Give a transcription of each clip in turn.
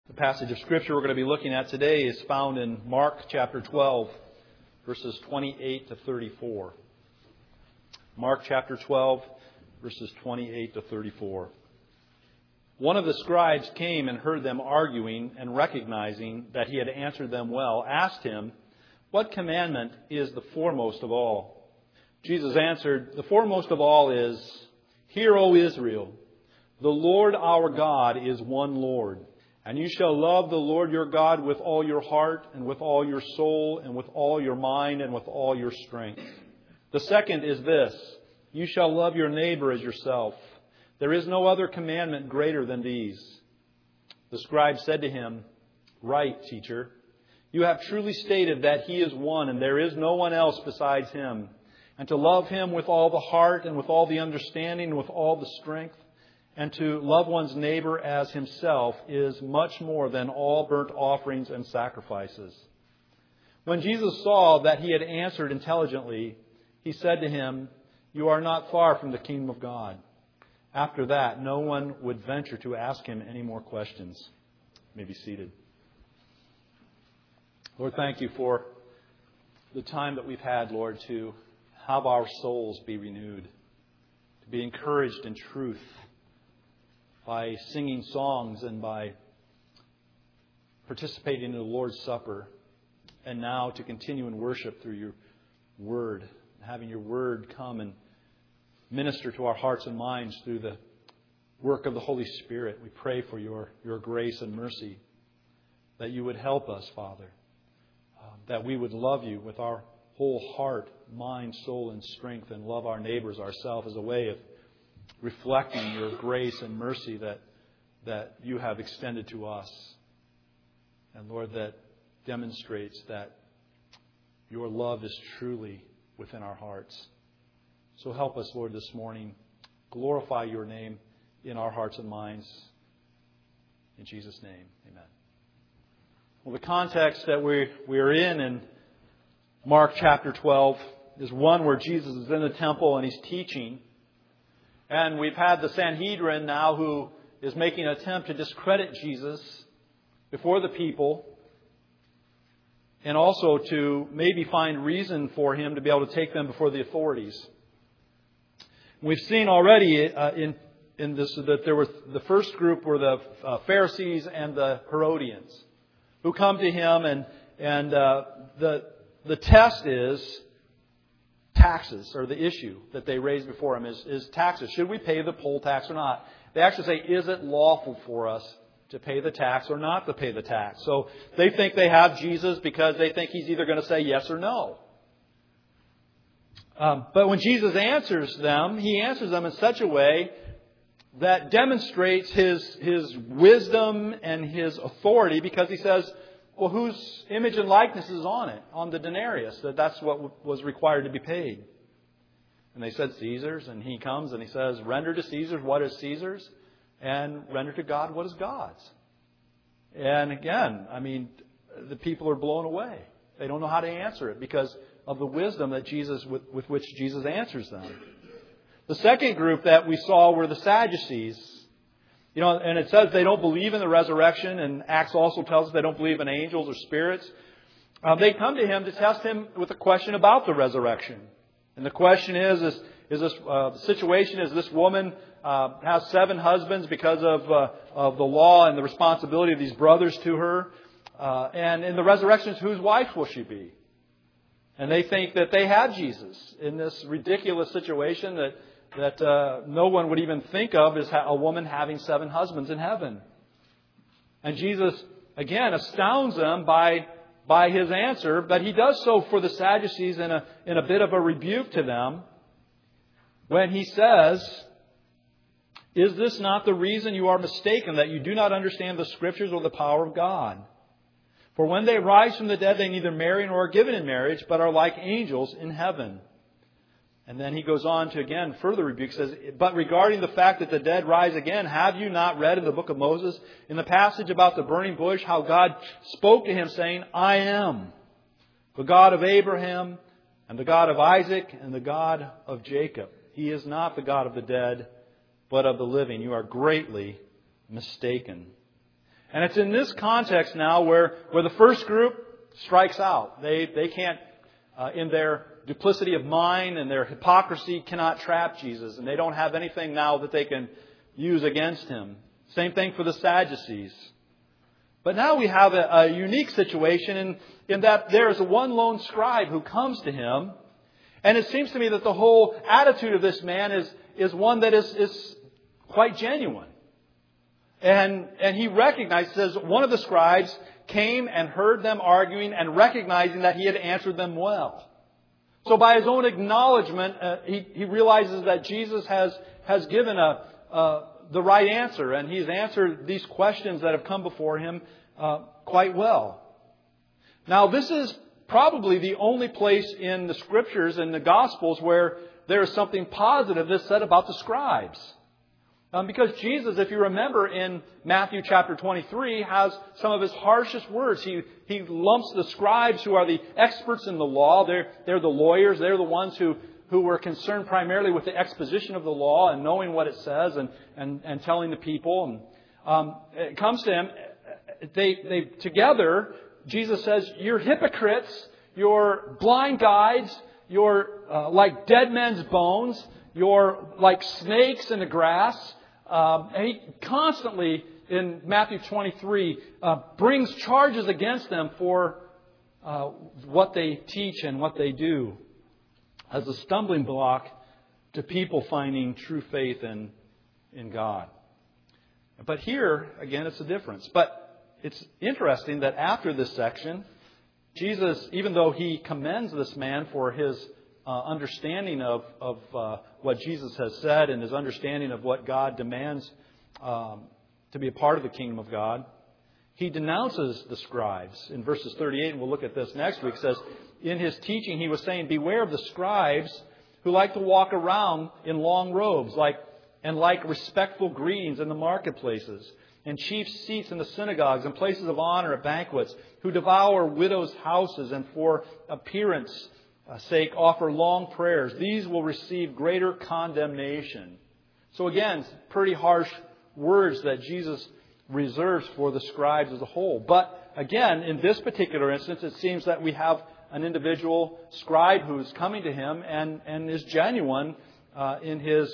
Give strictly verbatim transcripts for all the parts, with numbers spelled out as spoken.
The passage of Scripture we're going to be looking at today is found in Mark chapter twelve, verses twenty-eight to thirty-four. Mark chapter twelve, verses twenty-eight to thirty-four. One of the scribes came and heard them arguing, and recognizing that he had answered them well, asked him, "What commandment is the foremost of all?" Jesus answered, "The foremost of all is, 'Hear, O Israel, the Lord our God is one Lord. And you shall love the Lord your God with all your heart, and with all your soul, and with all your mind, and with all your strength. The second is this, you shall love your neighbor as yourself. There is no other commandment greater than these.' The scribe said to him, 'Right, teacher. You have truly stated that He is one, and there is no one else besides Him. And to love Him with all the heart, and with all the understanding, and with all the strength, and to love one's neighbor as himself is much more than all burnt offerings and sacrifices.' When Jesus saw that he had answered intelligently, He said to him, 'You are not far from the kingdom of God.' After that, no one would venture to ask him any more questions." You may be seated. Lord, thank you for the time that we've had, Lord, to have our souls be renewed, to be encouraged in truth, by singing songs and by participating in the Lord's Supper, and now to continue in worship through your Word, having your Word come and minister to our hearts and minds through the work of the Holy Spirit. We pray for your, your grace and mercy, that you would help us, Father, um, that we would love you with our whole heart, mind, soul, and strength, and love our neighbors ourselves as a way of reflecting your grace and mercy that that you have extended to us. And Lord, that demonstrates that your love is truly within our hearts. So help us, Lord, this morning. Glorify your name in our hearts and minds. In Jesus' name, amen. Well, the context that we we are in in Mark chapter twelve is one where Jesus is in the temple and He's teaching. And we've had the Sanhedrin now who is making an attempt to discredit Jesus before the people, and also to maybe find reason for Him to be able to take them before the authorities. We've seen already uh, in in this that there was the first group were the uh, Pharisees and the Herodians who come to Him, and and uh, the the test is taxes, or the issue that they raise before Him is, is taxes. Should we pay the poll tax or not? They actually say, is it lawful for us to pay the tax or not to pay the tax? So they think they have Jesus because they think He's either going to say yes or no. Um, but when Jesus answers them, He answers them in such a way that demonstrates His, His wisdom and His authority, because He says, well, whose image and likeness is on it? On the denarius. That that's what was required to be paid. And they said Caesar's. And He comes and He says, render to Caesar what is Caesar's, and render to God what is God's. And again, I mean, the people are blown away. They don't know how to answer it because of the wisdom that Jesus, with, with which Jesus answers them. The second group that we saw were the Sadducees. You know, and it says they don't believe in the resurrection, and Acts also tells us they don't believe in angels or spirits. Um, they come to Him to test Him with a question about the resurrection. And the question is, is, is this uh, the situation is this woman uh, has seven husbands because of uh, of the law and the responsibility of these brothers to her. Uh, and in the resurrection, whose wife will she be? And they think that they have Jesus in this ridiculous situation that that uh, no one would even think of as a woman having seven husbands in heaven. And Jesus, again, astounds them by by His answer, but He does so for the Sadducees in a, in a bit of a rebuke to them when He says, "Is this not the reason you are mistaken, that you do not understand the Scriptures or the power of God? For when they rise from the dead, they neither marry nor are given in marriage, but are like angels in heaven." And then He goes on to again further rebuke, says, "But regarding the fact that the dead rise again, have you not read in the book of Moses, in the passage about the burning bush, how God spoke to him saying, 'I am the God of Abraham and the God of Isaac and the God of Jacob. He is not the God of the dead, but of the living. You are greatly mistaken.'" And it's in this context now where, where the first group strikes out. They, they can't, uh, in their duplicity of mind and their hypocrisy, cannot trap Jesus. And they don't have anything now that they can use against Him. Same thing for the Sadducees. But now we have a, a unique situation in, in that there is one lone scribe who comes to Him. And it seems to me that the whole attitude of this man is, is one that is, is quite genuine. And, and he recognizes, says, one of the scribes came and heard them arguing and recognizing that he had answered them well. So by his own acknowledgement, uh, he, he realizes that Jesus has, has given a, uh, the right answer. And he's answered these questions that have come before him uh, quite well. Now, this is probably the only place in the Scriptures and the Gospels where there is something positive that's said about the scribes. Um, because Jesus, if you remember in Matthew chapter twenty-three, has some of His harshest words. He, he lumps the scribes who are the experts in the law. They're, they're the lawyers. They're the ones who, who were concerned primarily with the exposition of the law and knowing what it says and, and, and telling the people. And um, it comes to Him. They, they together, Jesus says, "You're hypocrites. You're blind guides. You're uh, like dead men's bones. You're like snakes in the grass." Um, and He constantly, in Matthew twenty-three, uh, brings charges against them for uh, what they teach and what they do as a stumbling block to people finding true faith in, in God. But here, again, it's a difference. But it's interesting that after this section, Jesus, even though He commends this man for his Uh, understanding of, of uh, what Jesus has said and his understanding of what God demands um, to be a part of the kingdom of God, He denounces the scribes. In verses thirty-eight, and we'll look at this next week, it says, in His teaching He was saying, "Beware of the scribes who like to walk around in long robes like and like respectful greetings in the marketplaces and chief seats in the synagogues and places of honor at banquets, who devour widows' houses and for appearance sake offer long prayers. These will receive greater condemnation." So again, pretty harsh words that Jesus reserves for the scribes as a whole. But again, in this particular instance, it seems that we have an individual scribe who's coming to Him and, and is genuine uh, in his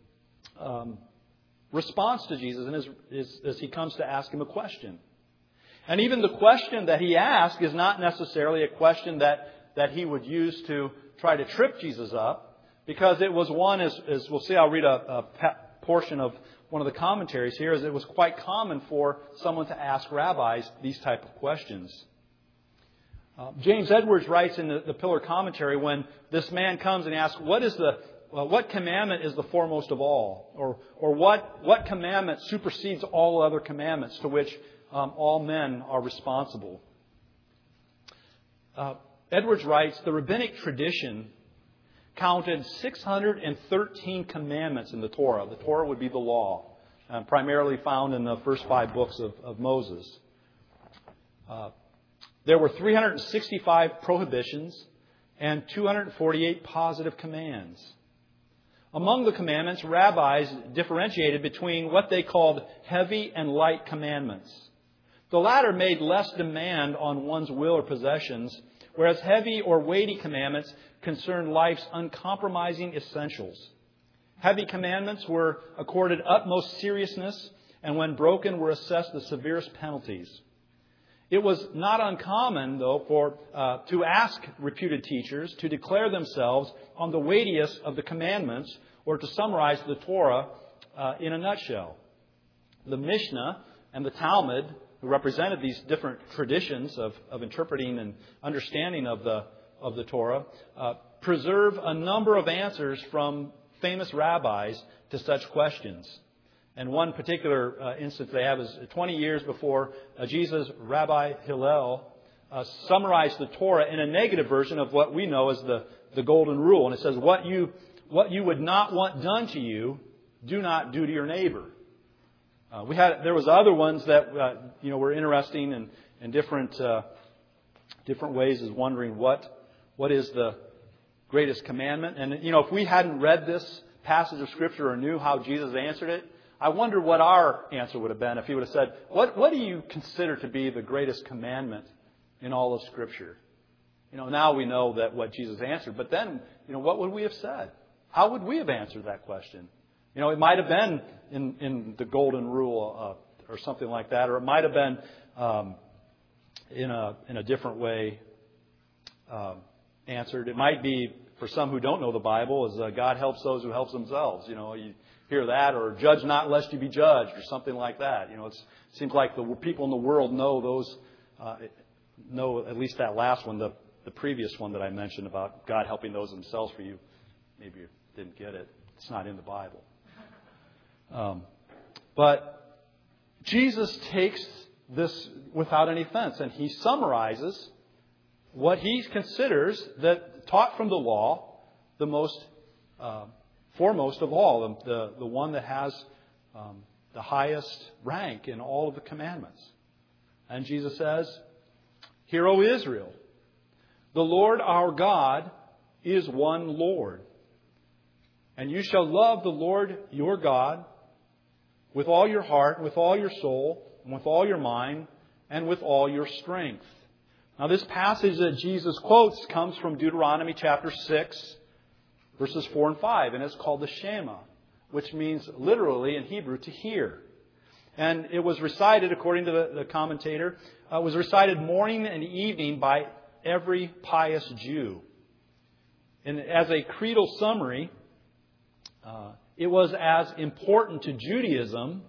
um, response to Jesus and his, his, as He comes to ask Him a question. And even the question that he asks is not necessarily a question that that he would use to try to trip Jesus up, because it was one, as, as we'll see, I'll read a, a portion of one of the commentaries here, is it was quite common for someone to ask rabbis these type of questions. Uh, James Edwards writes in the, the Pillar Commentary, when this man comes and asks, what is the well, what commandment is the foremost of all? Or or what, what commandment supersedes all other commandments to which um, all men are responsible? Uh, Edwards writes, the rabbinic tradition counted six hundred thirteen commandments in the Torah. The Torah would be the law, uh, primarily found in the first five books of, of Moses. Uh, there were three hundred sixty-five prohibitions and two hundred forty-eight positive commands. Among the commandments, rabbis differentiated between what they called heavy and light commandments. The latter made less demand on one's will or possessions, whereas heavy or weighty commandments concern life's uncompromising essentials. Heavy commandments were accorded utmost seriousness, and when broken were assessed the severest penalties. It was not uncommon, though, for uh, to ask reputed teachers to declare themselves on the weightiest of the commandments, or to summarize the Torah uh, in a nutshell. The Mishnah and the Talmud, who represented these different traditions of, of interpreting and understanding of the of the Torah, uh, preserve a number of answers from famous rabbis to such questions. And one particular uh, instance they have is twenty years before uh, Jesus, Rabbi Hillel uh, summarized the Torah in a negative version of what we know as the, the Golden Rule. And it says, what you, what you would not want done to you, do not do to your neighbor. Uh, we had there was other ones that uh, you know were interesting and in, in different uh, different ways, as wondering what what is the greatest commandment. And you know, if we hadn't read this passage of Scripture or knew how Jesus answered it, I wonder what our answer would have been if he would have said, what, what do you consider to be the greatest commandment in all of Scripture? You know, now we know that what Jesus answered, but then, you know, what would we have said? How would we have answered that question? You know, it might have been in, in the Golden Rule uh, or something like that, or it might have been um, in a in a different way uh, answered. It might be, for some who don't know the Bible, as uh, God helps those who help themselves. You know, you hear that, or judge not lest you be judged, or something like that. You know, it's, it seems like the people in the world know those, uh, know at least that last one, the the previous one that I mentioned about God helping those themselves for you. Maybe you didn't get it. It's not in the Bible. Um, but Jesus takes this without any offense, and he summarizes what he considers that taught from the law the most uh, foremost of all, the the one that has um, the highest rank in all of the commandments. And Jesus says, "Hear, O Israel, the Lord our God is one Lord. And you shall love the Lord your God with all your heart, with all your soul, and with all your mind, and with all your strength." Now, this passage that Jesus quotes comes from Deuteronomy chapter six, verses four and five, and it's called the Shema, which means literally in Hebrew to hear. And it was recited, according to the, the commentator, uh, was recited morning and evening by every pious Jew. And as a creedal summary, uh, it was as important to Judaism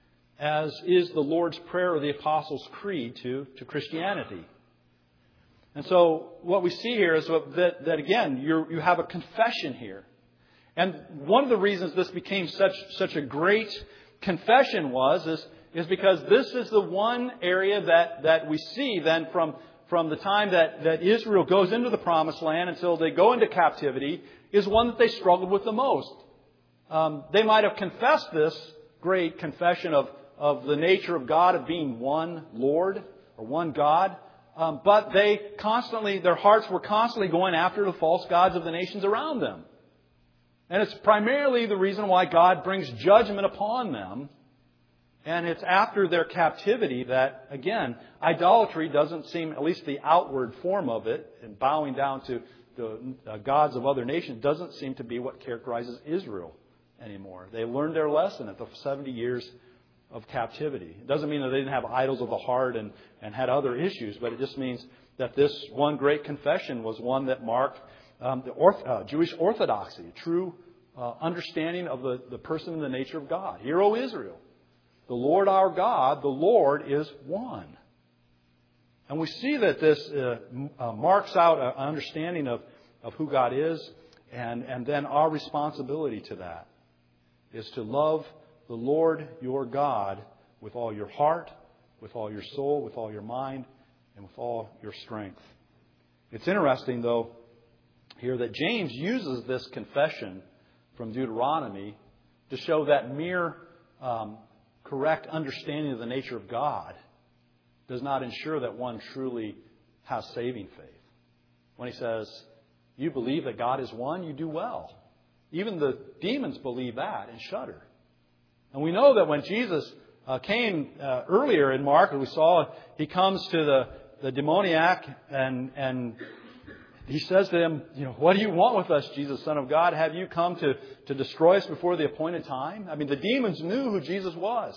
as is the Lord's Prayer or the Apostles' Creed to, to Christianity. And so what we see here is that, that again, you're, you have a confession here. And one of the reasons this became such, such a great confession was, is, is because this is the one area that, that we see then from from the time that, that Israel goes into the Promised Land until they go into captivity, is one that they struggled with the most. Um, they might have confessed this great confession of, of the nature of God, of being one Lord or one God, um, but they constantly, their hearts were constantly going after the false gods of the nations around them. And it's primarily the reason why God brings judgment upon them. And it's after their captivity that, again, idolatry doesn't seem, at least the outward form of it, and bowing down to the uh, gods of other nations, doesn't seem to be what characterizes Israel anymore. They learned their lesson at the seventy years of captivity. It doesn't mean that they didn't have idols of the heart and, and had other issues, but it just means that this one great confession was one that marked um, the orth, uh, Jewish orthodoxy, true uh, understanding of the, the person and the nature of God. Hear, O Israel, the Lord our God, the Lord is one. And we see that this uh, uh, marks out an understanding of, of who God is, and, and then our responsibility to that is to love the Lord your God with all your heart, with all your soul, with all your mind, and with all your strength. It's interesting, though, here that James uses this confession from Deuteronomy to show that mere um, correct understanding of the nature of God does not ensure that one truly has saving faith. When he says, you believe that God is one, you do well. Even the demons believe that and shudder. And we know that when Jesus uh, came uh, earlier in Mark, we saw he comes to the, the demoniac and, and he says to him, you know, what do you want with us, Jesus, Son of God? Have you come to, to destroy us before the appointed time? I mean, the demons knew who Jesus was.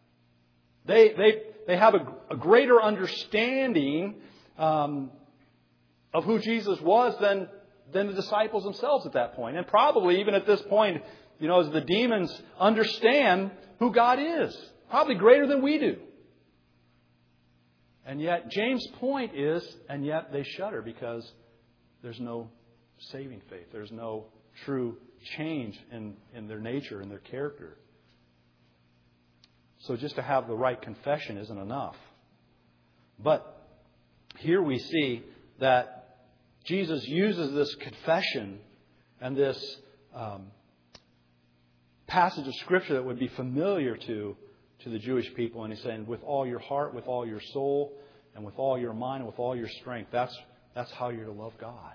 They they they have a, a greater understanding um, of who Jesus was than than the disciples themselves at that point. And probably even at this point, you know, as the demons understand who God is, probably greater than we do. And yet, James' point is, and yet they shudder because there's no saving faith. There's no true change in, in their nature and their character. So just to have the right confession isn't enough. But here we see that Jesus uses this confession and this um, passage of Scripture that would be familiar to, to the Jewish people. And he's saying, with all your heart, with all your soul, and with all your mind, and with all your strength. That's, that's how you're to love God.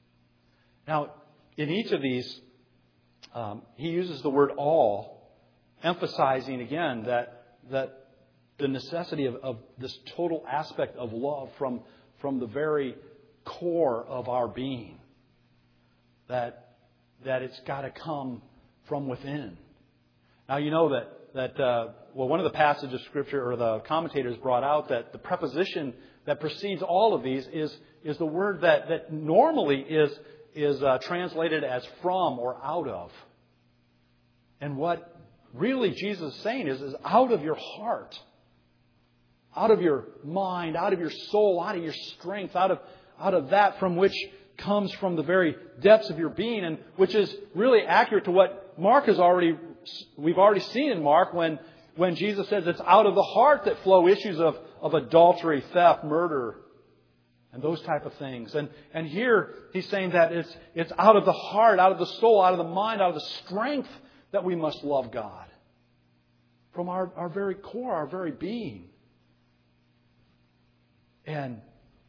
Now, in each of these, um, he uses the word all emphasizing again that that the necessity of, of this total aspect of love from, from the very core of our being. That, that it's got to come from within. Now you know that, that uh, well, one of the passages of Scripture, or the commentators brought out, that the preposition that precedes all of these is, is the word that, that normally is, is uh, translated as from or out of. And what really Jesus is saying is, is out of your heart, out of your mind, out of your soul, out of your strength, out of, out of that from which comes from the very depths of your being, and which is really accurate to what Mark has already, we've already seen in Mark when, when Jesus says it's out of the heart that flow issues of, of adultery, theft, murder, and those type of things. And, and here he's saying that it's, it's out of the heart, out of the soul, out of the mind, out of the strength that we must love God. From our, our very core, our very being. And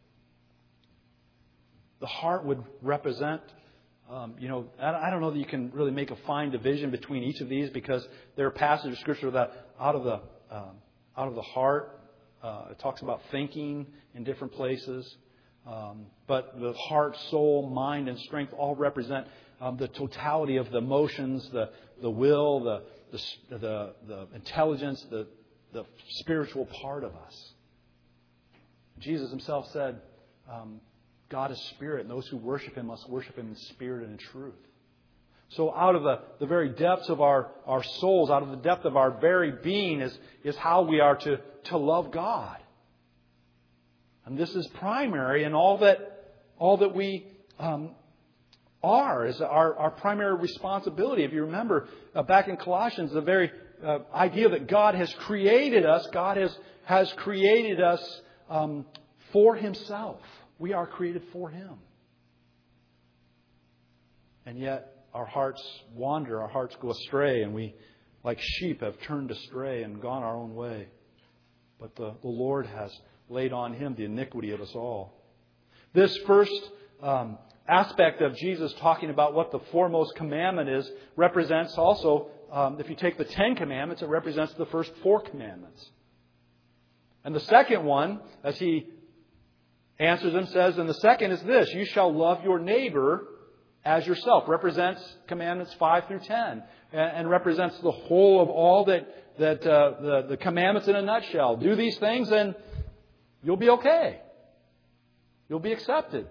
the heart would represent, um, you know, I don't know that you can really make a fine division between each of these, because there are passages of Scripture that out of the um, out of the heart, uh, it talks about thinking in different places. Um, but the heart, soul, mind, and strength all represent um, the totality of the emotions, the the will, the the the, the intelligence, the the spiritual part of us. Jesus Himself said, um, God is spirit, and those who worship Him must worship Him in spirit and in truth. So out of the, the very depths of our, our souls, out of the depth of our very being is, is how we are to, to love God. And this is primary in all that all that we um, are, is our, our primary responsibility. If you remember uh, back in Colossians, the very uh, idea that God has created us, God has, has created us um, for Himself. We are created for Him. And yet our hearts wander, our hearts go astray, and we, like sheep, have turned astray and gone our own way. But the, the Lord has laid on Him the iniquity of us all. This first um, aspect of Jesus talking about what the foremost commandment is represents also, um, if you take the Ten Commandments, it represents the first four commandments. And the second one, as He answers them, says, and the second is this: you shall love your neighbor as yourself. Represents commandments five through ten, and, and represents the whole of all that that uh, the the commandments in a nutshell. Do these things, and you'll be okay. You'll be accepted.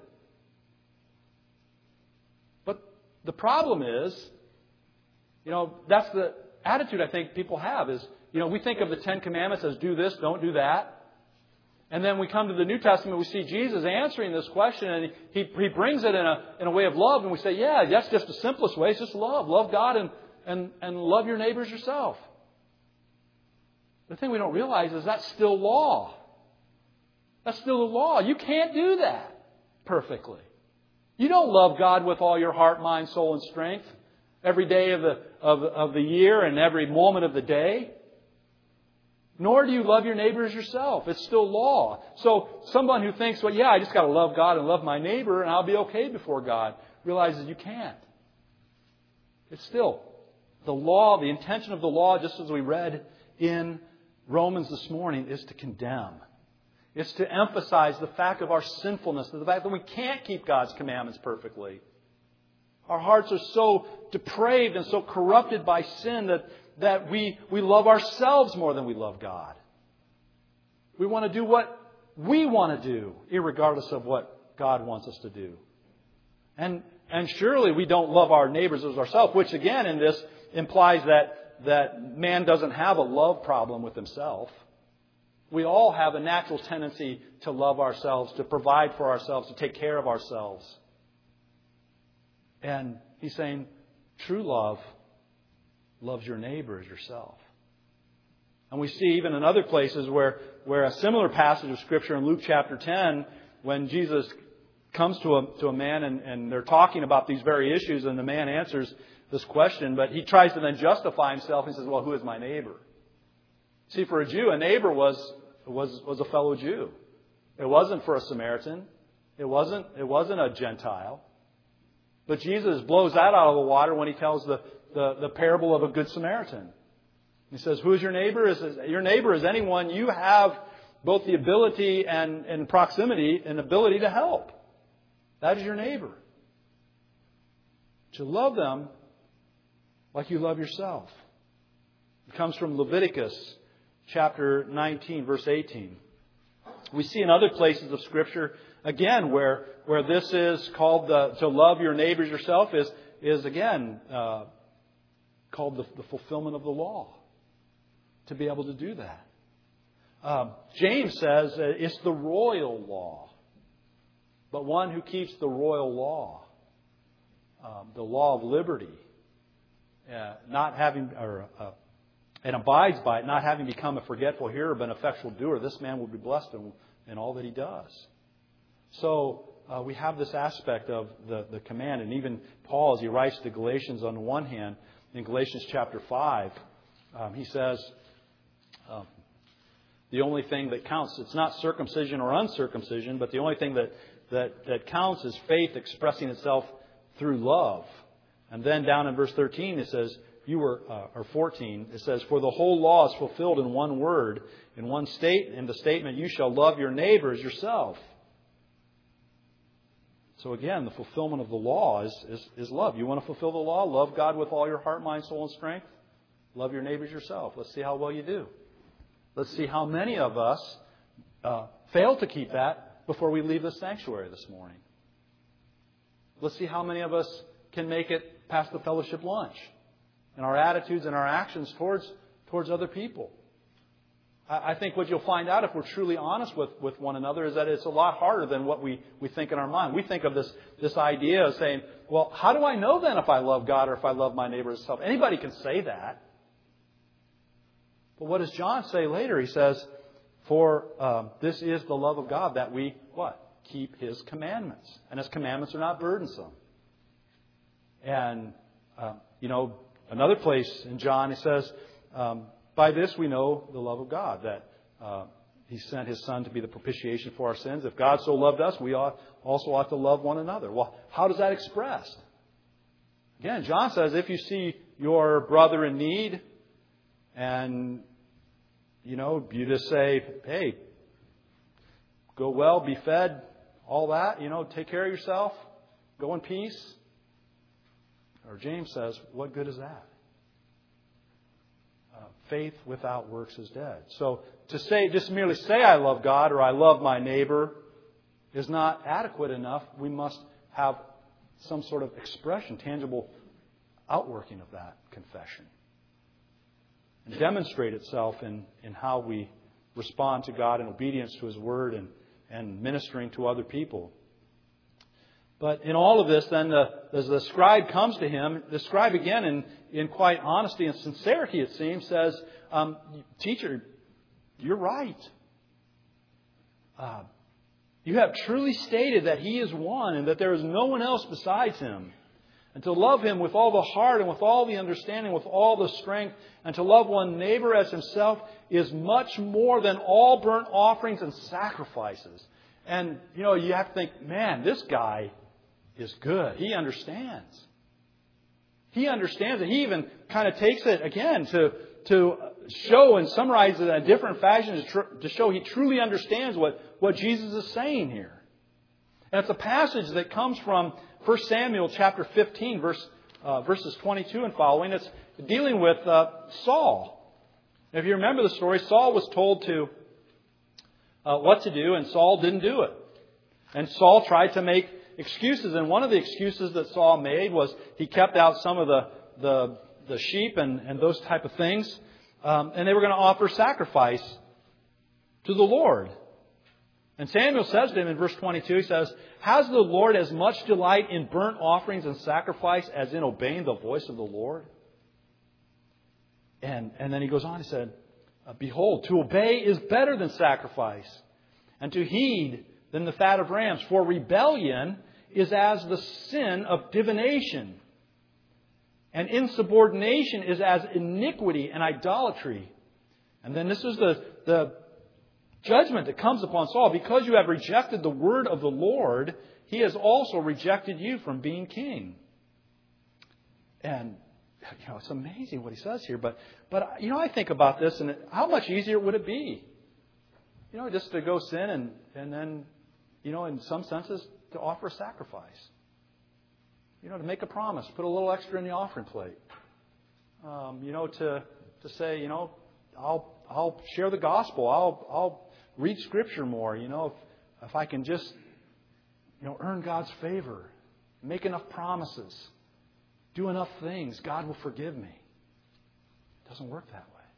But the problem is, you know, that's the attitude I think people have. Is, you know, we think of the Ten Commandments as do this, don't do that. And then we come to the New Testament, we see Jesus answering this question, and he, he brings it in a, in a way of love, and we say, yeah, that's just the simplest way. It's just love. Love God and, and, and love your neighbors yourself. The thing we don't realize is that's still law. That's still the law. You can't do that perfectly. You don't love God with all your heart, mind, soul, and strength every day of the, of, of the year and every moment of the day. Nor do you love your neighbors yourself. It's still law. So someone who thinks, well, yeah, I just got to love God and love my neighbor and I'll be okay before God, realizes you can't. It's still the law, the intention of the law, just as we read in Romans this morning, is to condemn. It's to emphasize the fact of our sinfulness, the fact that we can't keep God's commandments perfectly. Our hearts are so depraved and so corrupted by sin that that we, we love ourselves more than we love God. We want to do what we want to do, irregardless of what God wants us to do. And and surely we don't love our neighbors as ourselves, which again in this implies that, that man doesn't have a love problem with himself. We all have a natural tendency to love ourselves, to provide for ourselves, to take care of ourselves. And he's saying true love loves your neighbor as yourself. And we see even in other places where, where a similar passage of Scripture in Luke chapter ten, when Jesus comes to a, to a man and, and they're talking about these very issues, and the man answers this question, but he tries to then justify himself. He says, well, who is my neighbor? See, for a Jew, a neighbor was, was, was a fellow Jew. It wasn't for a Samaritan. It wasn't, it wasn't a Gentile. But Jesus blows that out of the water when he tells the The, the parable of a good Samaritan. He says, who is your neighbor? He says, your neighbor is anyone you have both the ability and, and proximity and ability to help. That is your neighbor. To love them like you love yourself. It comes from Leviticus chapter nineteen, verse eighteen. We see in other places of Scripture, again, where, where this is called the, to love your neighbors yourself is, is again, uh, called the, the fulfillment of the law. To be able to do that. Um, James says uh, it's the royal law. But one who keeps the royal law, um, the law of liberty, uh, not having, or, uh, and abides by it, not having become a forgetful hearer but an effectual doer, this man will be blessed in, in all that he does. So uh, we have this aspect of the, the command. And even Paul, as he writes to Galatians on the one hand, in Galatians chapter five, um, he says, um, the only thing that counts, it's not circumcision or uncircumcision, but the only thing that, that, that counts is faith expressing itself through love. And then down in verse thirteen, it says, you were, uh, or fourteen, it says, for the whole law is fulfilled in one word, in one state, in the statement, you shall love your neighbor as yourself. So again, the fulfillment of the law is, is, is love. You want to fulfill the law? Love God with all your heart, mind, soul, and strength. Love your neighbors yourself. Let's see how well you do. Let's see how many of us uh, fail to keep that before we leave the sanctuary this morning. Let's see how many of us can make it past the fellowship lunch in our attitudes and our actions towards, towards other people. I, I think what you'll find out if we're truly honest with, with one another is that it's a lot harder than what we, we think in our mind. We think of this, this idea of saying, well, how do I know then if I love God or if I love my neighbor as self? Anybody can say that. But what does John say later? He says, for um, this is the love of God, that we, what? Keep His commandments. And His commandments are not burdensome. And, uh, you know, another place in John, he says, um, by this we know the love of God, that uh, He sent His Son to be the propitiation for our sins. If God so loved us, we ought, also ought to love one another. Well, how does that express? Again, John says, if you see your brother in need, and, you know, you just say, hey, go well, be fed, all that, you know, take care of yourself, go in peace. Or James says, what good is that? Uh, faith without works is dead. So to say, just merely say I love God or I love my neighbor is not adequate enough. We must have some sort of expression, tangible outworking of that confession. And demonstrate itself in, in how we respond to God in obedience to His Word and, and ministering to other people. But in all of this, then, the, as the scribe comes to him, the scribe, again, in, in quite honesty and sincerity, it seems, says, um, teacher, you're right. Uh, you have truly stated that He is one and that there is no one else besides Him. And to love Him with all the heart and with all the understanding, with all the strength, and to love one neighbor as himself is much more than all burnt offerings and sacrifices. And, you know, you have to think, man, this guy is good. He understands. He understands it. He even kind of takes it, again, to, to show and summarize it in a different fashion to, tr- to show he truly understands what, what Jesus is saying here. And it's a passage that comes from First Samuel chapter fifteen, verse, uh, verses twenty-two and following. It's dealing with uh, Saul. If you remember the story, Saul was told to uh, what to do, and Saul didn't do it. And Saul tried to make excuses, and one of the excuses that Saul made was he kept out some of the the, the sheep and, and those type of things, um, and they were going to offer sacrifice to the Lord. And Samuel says to him in verse twenty-two, he says, has the Lord as much delight in burnt offerings and sacrifice as in obeying the voice of the Lord? And, and then he goes on, he said, behold, to obey is better than sacrifice, and to heed than the fat of rams. For rebellion is as the sin of divination, and insubordination is as iniquity and idolatry. And then this is the, the judgment that comes upon Saul. Because you have rejected the word of the Lord, He has also rejected you from being king. And you know, it's amazing what he says here. But, but you know, I think about this, and how much easier would it be? You know, just to go sin and, and then, you know, in some senses, to offer a sacrifice. You know, to make a promise, put a little extra in the offering plate. Um, you know, to to say, you know, I'll I'll share the gospel. I'll I'll read Scripture more. You know, if if I can just, you know, earn God's favor, make enough promises, do enough things, God will forgive me. It doesn't work that way.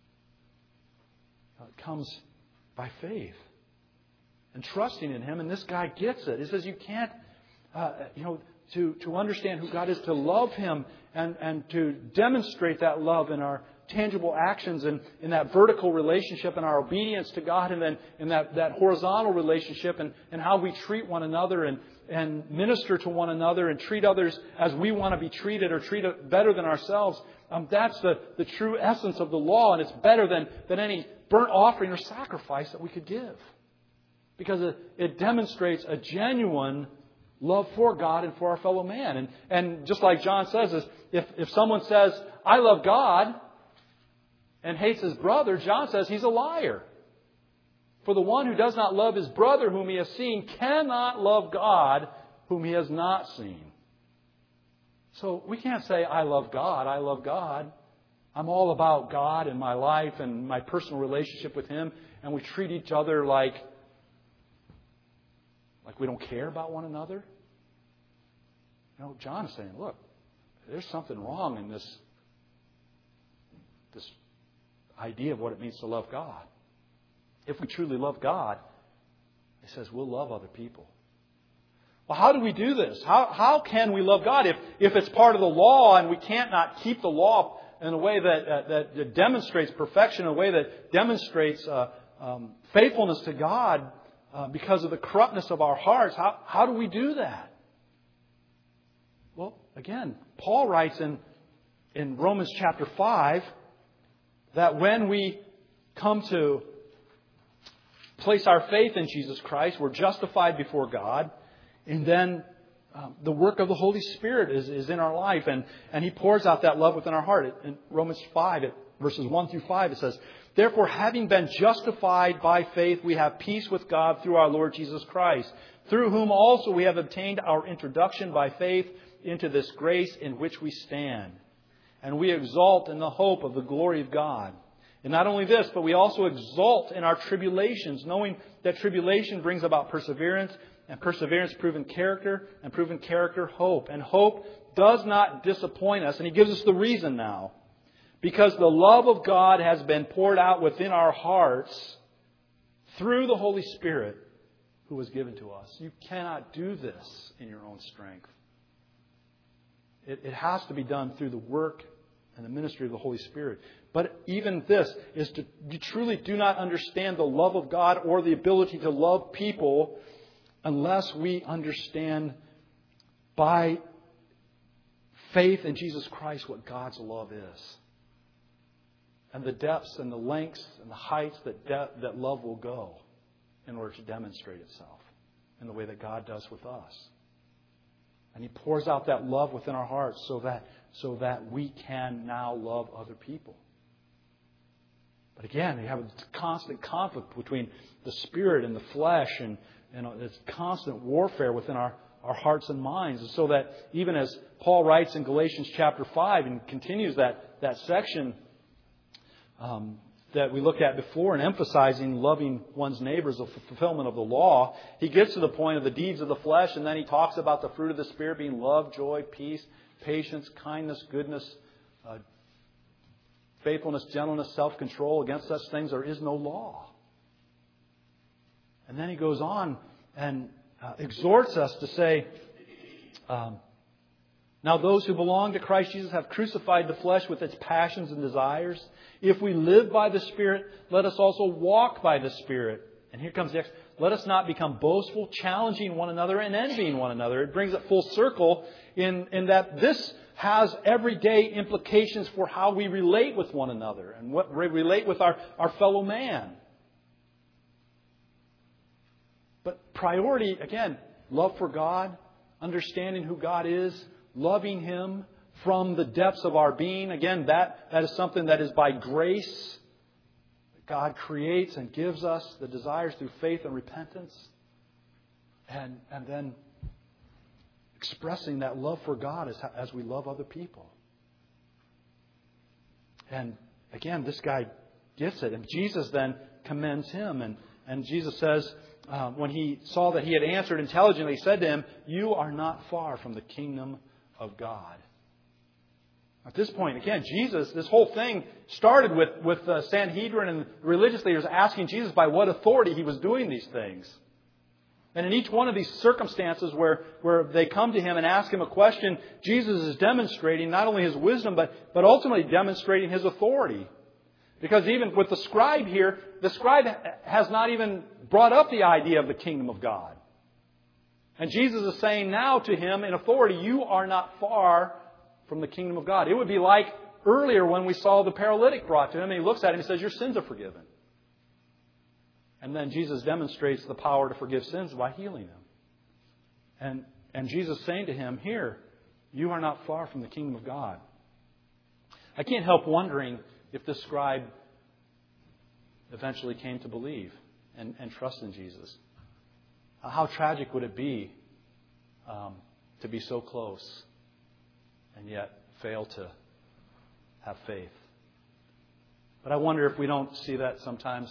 It comes by faith and trusting in Him. And this guy gets it. He says you can't, uh, you know, to, to understand who God is, to love Him and, and to demonstrate that love in our tangible actions and in that vertical relationship and our obedience to God, and then in that, that horizontal relationship and, and how we treat one another and, and minister to one another and treat others as we want to be treated or treat it better than ourselves. Um, that's the, the true essence of the law, and it's better than, than any burnt offering or sacrifice that we could give. Because it, it demonstrates a genuine love for God and for our fellow man. And, and just like John says, is if, if someone says, I love God, and hates his brother, John says he's a liar. For the one who does not love his brother whom he has seen cannot love God whom he has not seen. So we can't say, I love God, I love God. I'm all about God and my life and my personal relationship with Him, and we treat each other like, like we don't care about one another. You know, John is saying, look, there's something wrong in this, this idea of what it means to love God. If we truly love God, He says we'll love other people. Well, how do we do this? How how can we love God if, if it's part of the law and we can't not keep the law in a way that uh, that, that demonstrates perfection, in a way that demonstrates uh, um, faithfulness to God uh, because of the corruptness of our hearts? How how do we do that? Well, again, Paul writes in in Romans chapter five that when we come to place our faith in Jesus Christ, we're justified before God, and then um, the work of the Holy Spirit is, is in our life, and, and He pours out that love within our heart. In Romans five, at verses one through five, it says, therefore, having been justified by faith, we have peace with God through our Lord Jesus Christ, through whom also we have obtained our introduction by faith into this grace in which we stand. And we exult in the hope of the glory of God. And not only this, but we also exult in our tribulations, knowing that tribulation brings about perseverance, and perseverance proven character, and proven character hope. And hope does not disappoint us. And he gives us the reason now. Because the love of God has been poured out within our hearts through the Holy Spirit who was given to us. You cannot do this in your own strength. It, it has to be done through the work and the ministry of the Holy Spirit. But even this is to you truly do not understand the love of God or the ability to love people unless we understand by faith in Jesus Christ what God's love is. And the depths and the lengths and the heights that de- that love will go in order to demonstrate itself in the way that God does with us. And He pours out that love within our hearts so that so that we can now love other people. But again, you have a constant conflict between the spirit and the flesh, and you know, it's constant warfare within our, our hearts and minds. And so that even as Paul writes in Galatians chapter five and continues that, that section um, that we looked at before and emphasizing loving one's neighbors, the fulfillment of the law, he gets to the point of the deeds of the flesh, and then he talks about the fruit of the Spirit being love, joy, peace, patience, kindness, goodness, uh, faithfulness, gentleness, self-control. Against such things there is no law. And then he goes on and uh, exhorts us to say, um, now those who belong to Christ Jesus have crucified the flesh with its passions and desires. If we live by the Spirit, let us also walk by the Spirit. And here comes the next. Let us not become boastful, challenging one another and envying one another. It brings it full circle in, in that this has everyday implications for how we relate with one another and what we relate with our, our fellow man. But priority, again, love for God, understanding who God is, loving Him, from the depths of our being. Again, that, that is something that is by grace. God creates and gives us the desires through faith and repentance. And, and then expressing that love for God as, as we love other people. And again, this guy gets it. And Jesus then commends him. And, and Jesus says, uh, when he saw that he had answered intelligently, he said to him, "You are not far from the kingdom of God." At this point, again, Jesus, this whole thing started with, with the Sanhedrin and the religious leaders asking Jesus by what authority he was doing these things. And in each one of these circumstances where, where they come to him and ask him a question, Jesus is demonstrating not only his wisdom, but, but ultimately demonstrating his authority. Because even with the scribe here, the scribe has not even brought up the idea of the kingdom of God. And Jesus is saying now to him in authority, "You are not far from the kingdom of God." It would be like earlier when we saw the paralytic brought to him and he looks at him and says, "Your sins are forgiven." And then Jesus demonstrates the power to forgive sins by healing him. And, and Jesus saying to him, "Here, you are not far from the kingdom of God." I can't help wondering if this scribe eventually came to believe and, and trust in Jesus. How tragic would it be um, to be so close and yet fail to have faith? But I wonder if we don't see that sometimes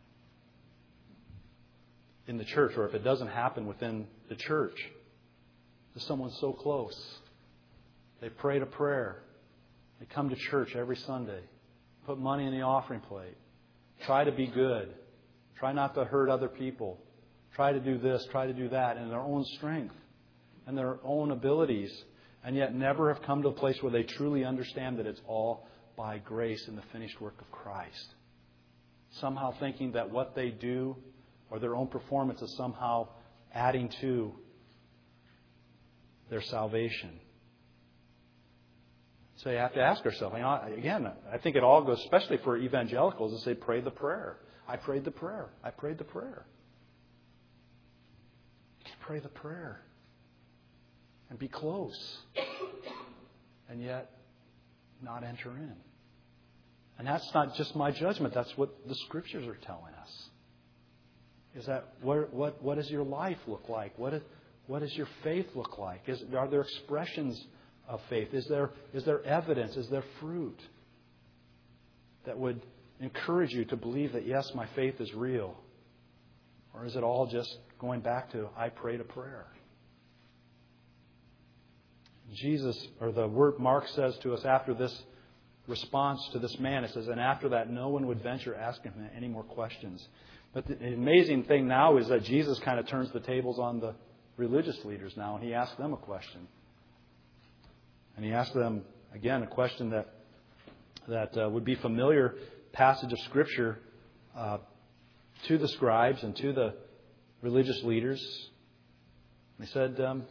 in the church, or if it doesn't happen within the church. There's someone so close. They prayed a prayer. They come to church every Sunday. Put money in the offering plate. Try to be good. Try not to hurt other people. Try to do this, try to do that in their own strength and their own abilities. And yet never have come to a place where they truly understand that it's all by grace in the finished work of Christ. Somehow thinking that what they do or their own performance is somehow adding to their salvation. So you have to ask ourselves, you know, again, I think it all goes, especially for evangelicals, to say, pray the prayer. I prayed the prayer. I prayed the prayer. You can pray the prayer and be close and yet not enter in. And that's not just my judgment. That's what the Scriptures are telling us. Is that what what what does your life look like? What is, what does your faith look like? Is, are there expressions of faith? Is there is there evidence? Is there fruit that would encourage you to believe that, yes, my faith is real? Or is it all just going back to, I prayed a prayer? Jesus, or the word Mark says to us after this response to this man, it says, and after that, no one would venture asking him any more questions. But the amazing thing now is that Jesus kind of turns the tables on the religious leaders now, and he asks them a question. And he asks them, again, a question that that uh, would be familiar passage of Scripture uh, to the scribes and to the religious leaders. He said, um,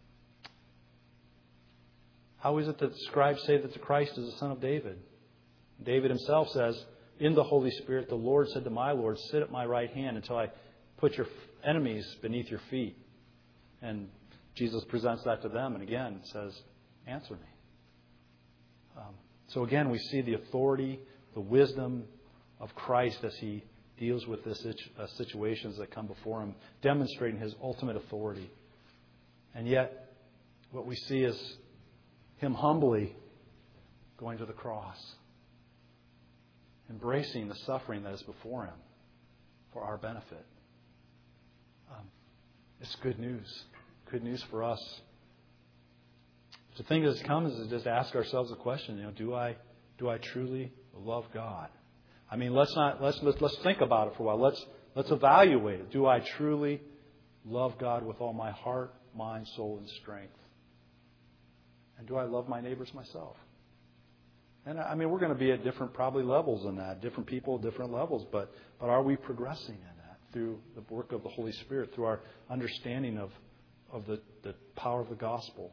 how is it that the scribes say that the Christ is the son of David? David himself says, in the Holy Spirit, the Lord said to my Lord, sit at my right hand until I put your enemies beneath your feet. And Jesus presents that to them and again says, answer me. Um, so again, we see the authority, the wisdom of Christ as He deals with the uh, situations that come before Him, demonstrating His ultimate authority. And yet, what we see is Him humbly going to the cross, embracing the suffering that is before Him for our benefit. Um, it's good news. Good news for us. The thing that's come is to just ask ourselves the question, you know, do I do I truly love God? I mean, let's not let's let's, let's think about it for a while. Let's let's evaluate it. Do I truly love God with all my heart, mind, soul, and strength? And do I love my neighbors myself? And I mean, we're going to be at different probably levels in that, different people, different levels. But but are we progressing in that through the work of the Holy Spirit, through our understanding of of the, the power of the gospel?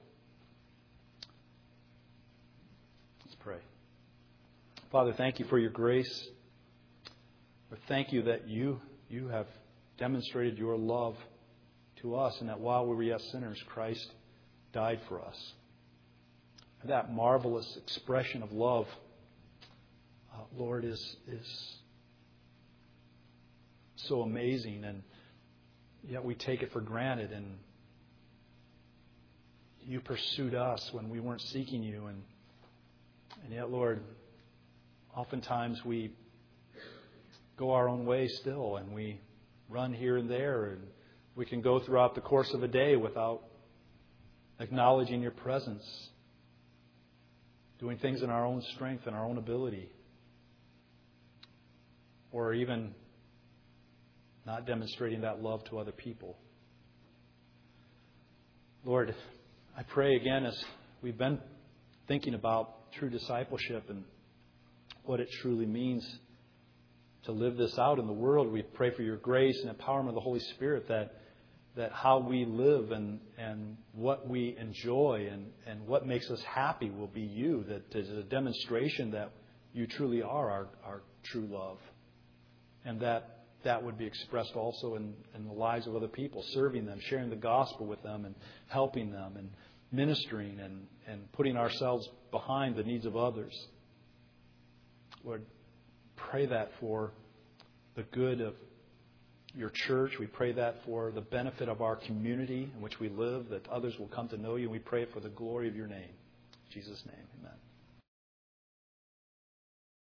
Let's pray. Father, thank you for your grace. Thank you that you you have demonstrated your love to us, and that while we were yet sinners, Christ died for us. that marvelous expression of love, uh, Lord, is is so amazing, and yet we take it for granted. And you pursued us when we weren't seeking you, and and yet, Lord, oftentimes we go our own way still, and we run here and there, and we can go throughout the course of a day without acknowledging your presence, doing things in our own strength and our own ability, or even not demonstrating that love to other people. Lord, I pray again, as we've been thinking about true discipleship and what it truly means to live this out in the world, we pray for your grace and empowerment of the Holy Spirit, that that how we live and, and what we enjoy and, and what makes us happy will be you, that is a demonstration that you truly are our, our true love. And that that would be expressed also in, in the lives of other people, serving them, sharing the gospel with them, and helping them, and ministering, and, and putting ourselves behind the needs of others. Lord, pray that for the good of your church. We pray that for the benefit of our community in which we live, that others will come to know you. And we pray for the glory of your name. In Jesus' name, amen.